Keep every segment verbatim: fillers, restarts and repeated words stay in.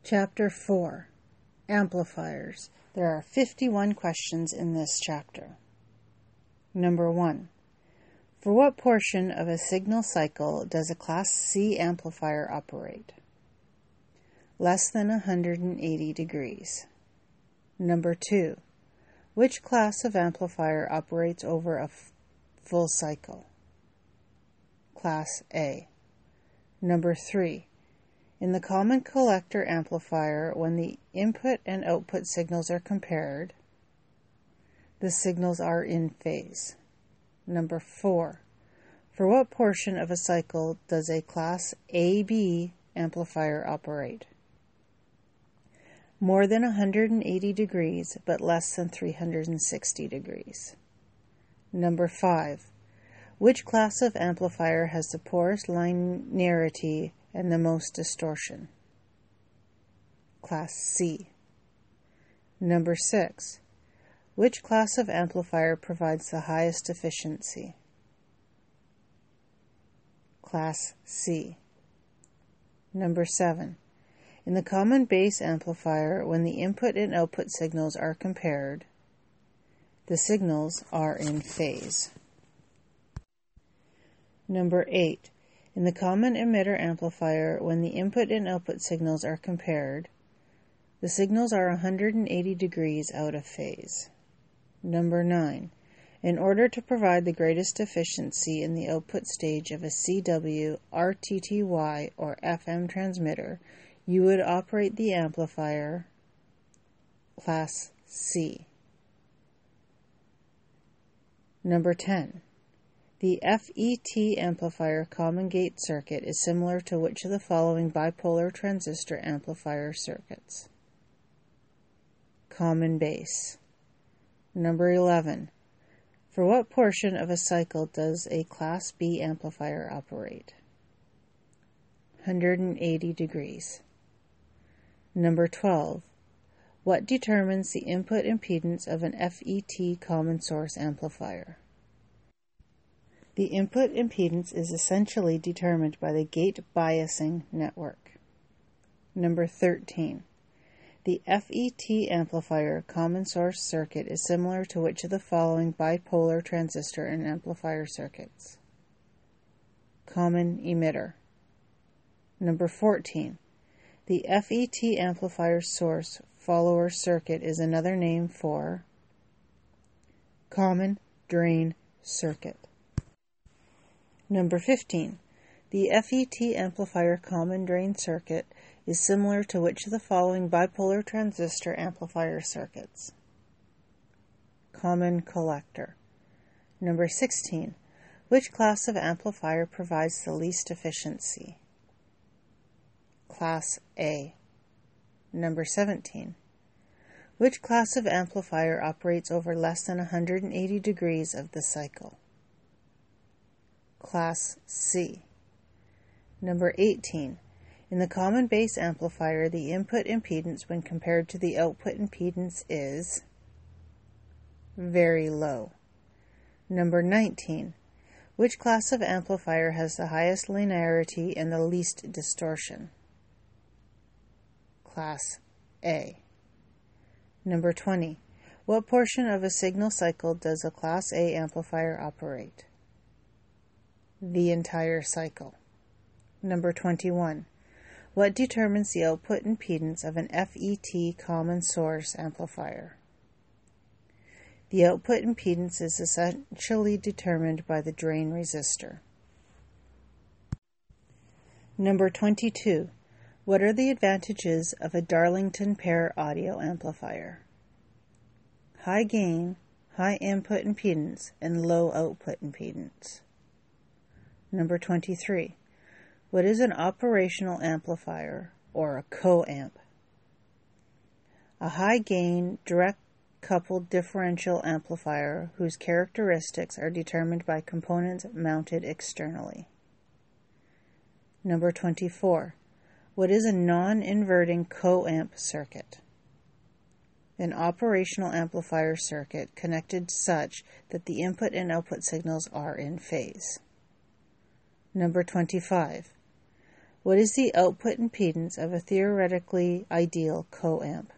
Chapter four. Amplifiers. There are fifty-one questions in this chapter. Number one. For what portion of a signal cycle does a Class C amplifier operate? Less than one hundred eighty degrees. Number two. Which class of amplifier operates over a f- full cycle? Class A. Number three. In the common collector amplifier, when the input and output signals are compared, the signals are in phase. Number four. For what portion of a cycle does a Class A B amplifier operate? More than one hundred eighty degrees, but less than three hundred sixty degrees. Number five. Which class of amplifier has the poorest linearity and the most distortion? Class C. Number six. Which class of amplifier provides the highest efficiency? Class C. Number seven. In the common base amplifier, when the input and output signals are compared, the signals are in phase. Number eight. In the common emitter amplifier, when the input and output signals are compared, the signals are one hundred eighty degrees out of phase. Number nine. In order to provide the greatest efficiency in the output stage of a C W, R T T Y, or F M transmitter, you would operate the amplifier Class C. Number ten. The F E T amplifier common gate circuit is similar to which of the following bipolar transistor amplifier circuits? Common base. Number eleven. For what portion of a cycle does a Class B amplifier operate? one hundred eighty degrees. Number twelve. What determines the input impedance of an F E T common source amplifier? The input impedance is essentially determined by the gate biasing network. Number thirteen. The F E T amplifier common source circuit is similar to which of the following bipolar transistor and amplifier circuits? Common emitter. Number fourteen. The F E T amplifier source follower circuit is another name for common drain circuit. Number fifteen. The F E T amplifier common drain circuit is similar to which of the following bipolar transistor amplifier circuits? Common collector. Number sixteen. Which class of amplifier provides the least efficiency? Class A. Number seventeen. Which class of amplifier operates over less than one hundred eighty degrees of the cycle? Class C. Number eighteen. In the common base amplifier, the input impedance when compared to the output impedance is very low. Number nineteen. Which class of amplifier has the highest linearity and the least distortion? Class A. Number twenty. What portion of a signal cycle does a Class A amplifier operate? The entire cycle. Number twenty-one. What determines the output impedance of an F E T common source amplifier? The output impedance is essentially determined by the drain resistor. Number twenty-two. What are the advantages of a Darlington pair audio amplifier? High gain, high input impedance, and low output impedance. Number twenty-three. What is an operational amplifier or a coamp? A high-gain, direct-coupled differential amplifier whose characteristics are determined by components mounted externally. Number twenty-four. What is a non-inverting coamp circuit? An operational amplifier circuit connected such that the input and output signals are in phase. Number twenty-five. What is the output impedance of a theoretically ideal coamp?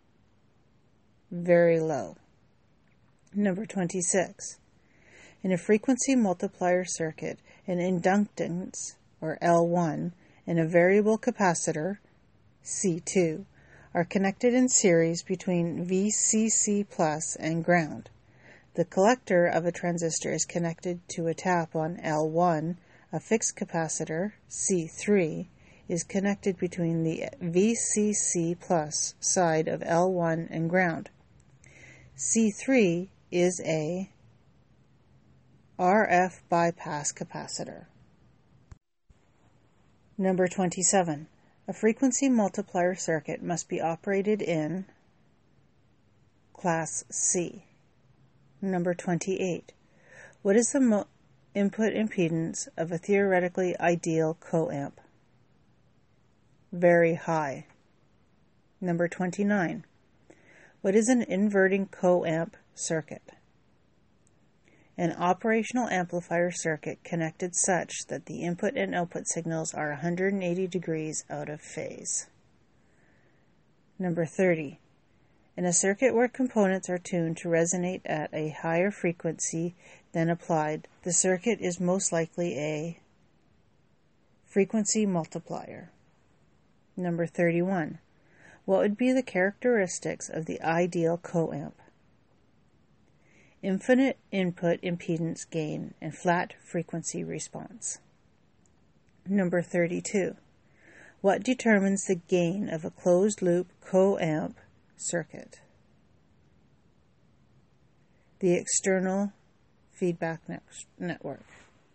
Very low. Number twenty-six. In a frequency multiplier circuit, an inductance, or L one, and a variable capacitor, C two, are connected in series between V C C plus and ground. The collector of a transistor is connected to a tap on L one. A fixed capacitor, C three, is connected between the V C C plus side of L one and ground. C three is a R F bypass capacitor. Number twenty-seven. A frequency multiplier circuit must be operated in Class C. Number twenty-eight. What is the mo- input impedance of a theoretically ideal coamp? Very high. Number twenty-nine. What is an inverting coamp circuit? An operational amplifier circuit connected such that the input and output signals are one hundred eighty degrees out of phase. Number thirty. In a circuit where components are tuned to resonate at a higher frequency than applied, the circuit is most likely a frequency multiplier. Number thirty-one. What would be the characteristics of the ideal coamp? Infinite input impedance gain and flat frequency response. Number thirty-two. What determines the gain of a closed-loop coamp circuit? The external feedback network.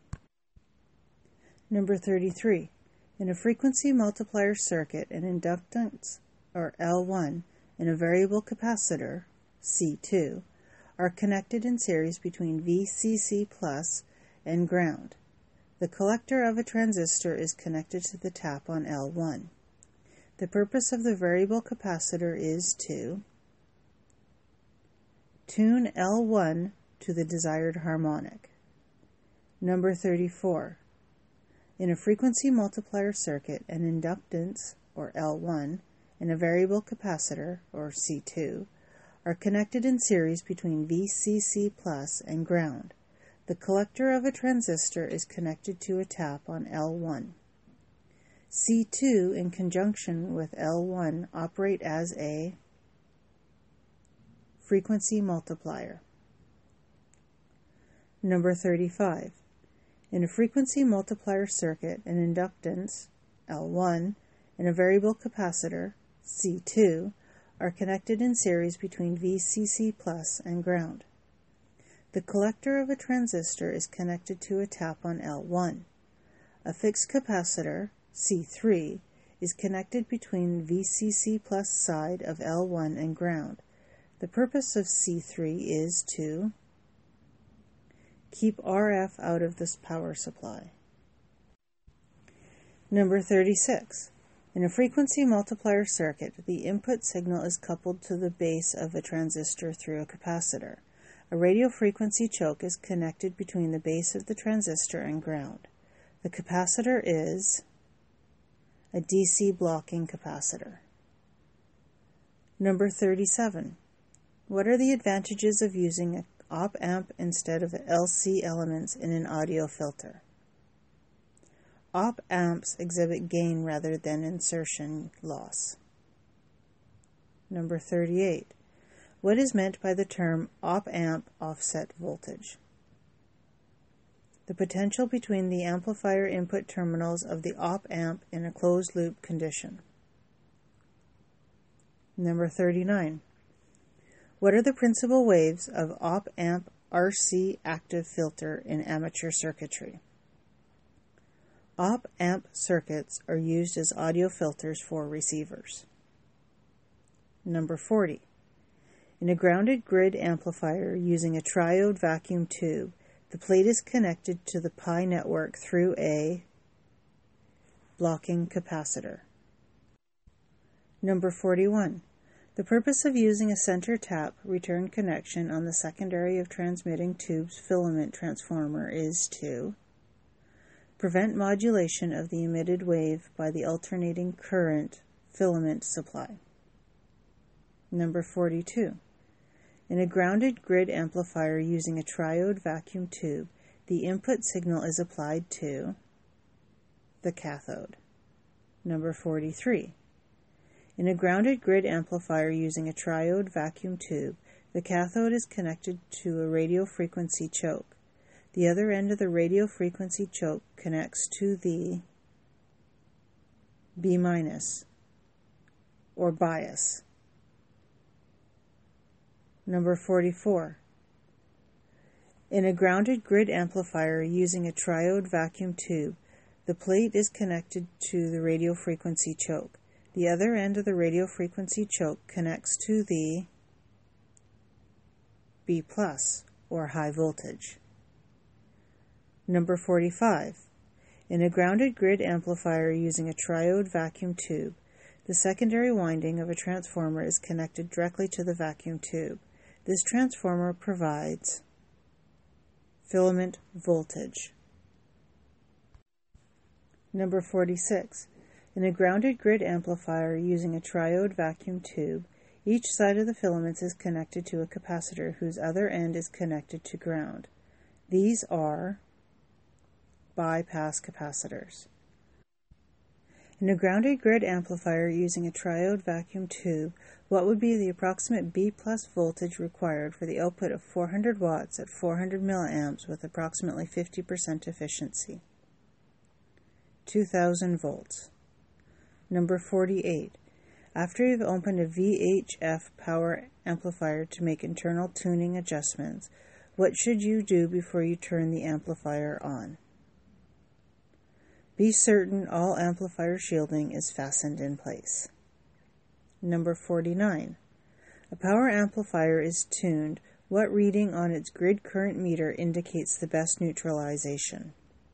Number thirty-three. In a frequency multiplier circuit, an inductance, or L one, and a variable capacitor, C two, are connected in series between V C C plus and ground. The collector of a transistor is connected to the tap on L one. The purpose of the variable capacitor is to tune L one to the desired harmonic. Number thirty-four. In a frequency multiplier circuit, an inductance, or L one, and a variable capacitor, or C two, are connected in series between V C C plus and ground. The collector of a transistor is connected to a tap on L one. C two in conjunction with L one operate as a frequency multiplier. Number thirty-five. In a frequency multiplier circuit, an inductance, L one, and a variable capacitor, C two, are connected in series between V C C plus and ground. The collector of a transistor is connected to a tap on L one. A fixed capacitor, C three, is connected between V C C plus side of L one and ground. The purpose of C three is to keep R F out of this power supply. Number thirty-six. In a frequency multiplier circuit, the input signal is coupled to the base of a transistor through a capacitor. A radio frequency choke is connected between the base of the transistor and ground. The capacitor is a D C blocking capacitor. Number thirty-seven. What are the advantages of using an op-amp instead of L C elements in an audio filter? Op-amps exhibit gain rather than insertion loss. Number thirty-eight. What is meant by the term op-amp offset voltage? The potential between the amplifier input terminals of the op-amp in a closed-loop condition. Number thirty-nine. What are the principal waves of op-amp R C active filter in amateur circuitry? Op-amp circuits are used as audio filters for receivers. Number forty. In a grounded grid amplifier using a triode vacuum tube, the plate is connected to the pi network through a blocking capacitor. Number forty-one. The purpose of using a center tap return connection on the secondary of transmitting tube's filament transformer is to Prevent modulation of the emitted wave by the alternating current filament supply. Number forty-two. In a grounded grid amplifier using a triode vacuum tube, the input signal is applied to the cathode. Number forty-three. In a grounded grid amplifier using a triode vacuum tube, the cathode is connected to a radio frequency choke. The other end of the radio frequency choke connects to the B minus or bias. Number forty-four. In a grounded grid amplifier using a triode vacuum tube, the plate is connected to the radio frequency choke. The other end of the radio frequency choke connects to the B plus or high voltage. Number forty-five. In a grounded grid amplifier using a triode vacuum tube, the secondary winding of a transformer is connected directly to the vacuum tube. This transformer provides filament voltage. Number forty-six. In a grounded grid amplifier using a triode vacuum tube, each side of the filaments is connected to a capacitor whose other end is connected to ground. These are bypass capacitors. In a grounded grid amplifier using a triode vacuum tube, what would be the approximate B plus voltage required for the output of four hundred watts at four hundred milliamps with approximately fifty percent efficiency? two thousand volts. Number forty-eight. After you've opened a V H F power amplifier to make internal tuning adjustments, what should you do before you turn the amplifier on? Be certain all amplifier shielding is fastened in place. Number forty-nine. A power amplifier is tuned. What reading on its grid current meter indicates the best neutralization?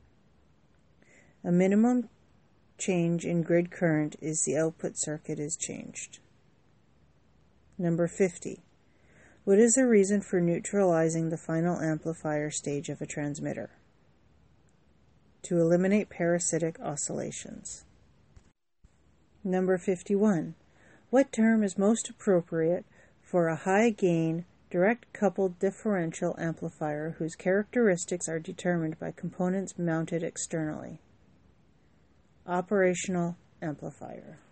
A minimum change in grid current is the output circuit is changed. Number fifty. What is the reason for neutralizing the final amplifier stage of a transmitter? To eliminate parasitic oscillations. Number fifty-one. What term is most appropriate for a high-gain, direct-coupled differential amplifier whose characteristics are determined by components mounted externally? Operational amplifier.